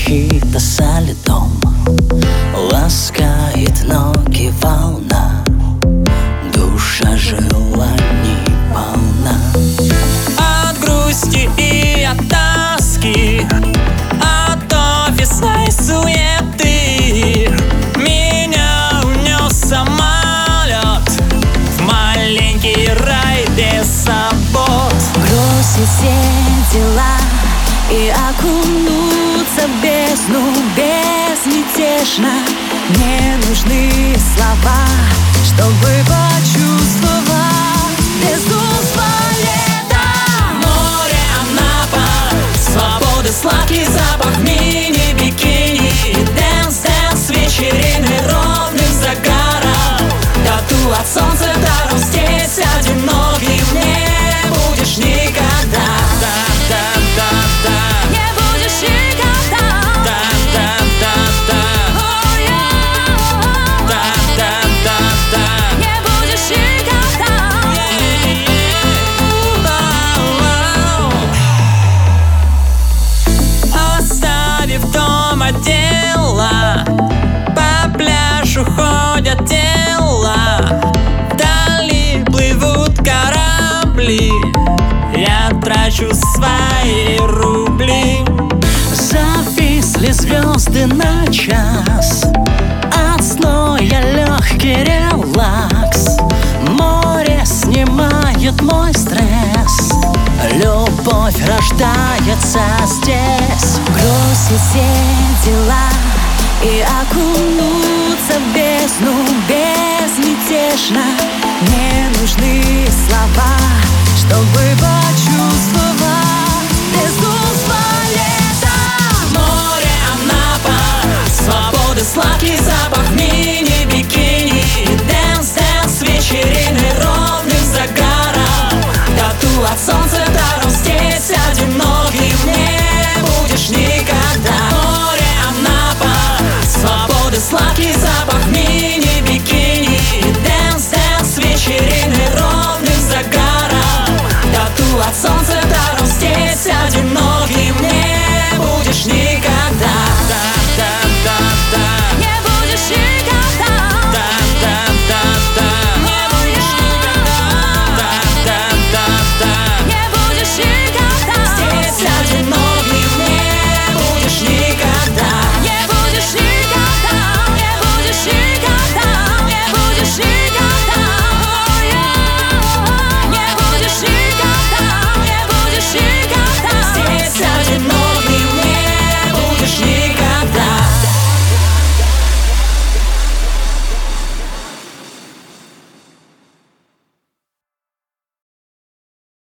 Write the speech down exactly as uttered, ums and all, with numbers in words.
мохито со льдом, ласкает ноги волна, душа желаний полна. От грусти и от тоски, от офисной суеты меня унес самолет в маленький рай без забот. Бросить все дела и окунуться в бездну безмятежно. Мне нужны слова, чтобы почувствовать безумство лета. Море, Анапа, свободы, сладкий запах мини-бикини, дэнс-дэнс, вечерины ровным загаром, тату от солнца даром, здесь одиноким не будешь никогда. Да-да-да-да, не будешь никогда. да-да-да-да, Oh, yeah. да-да-да-да, Не будешь никогда. Оставив дома дела, по пляжу ходят тела, вдали плывут корабли, я трачу свои рубли. Зависли звезды на час, от зноя легкий релакс. Море снимает мой стресс, любовь рождается здесь. Бросить все дела и окунуться в бездну безмятежно. Мне нужны слова, чтобы почувствовать безумство лета. Море, Анапа, свободы, сладкий запах мира.